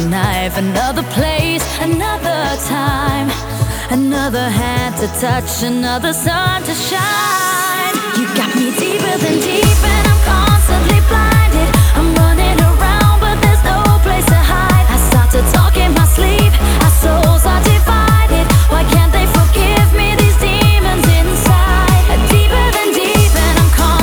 knife, another place, another time, another hand to touch, another sun to shine. You got me deeper than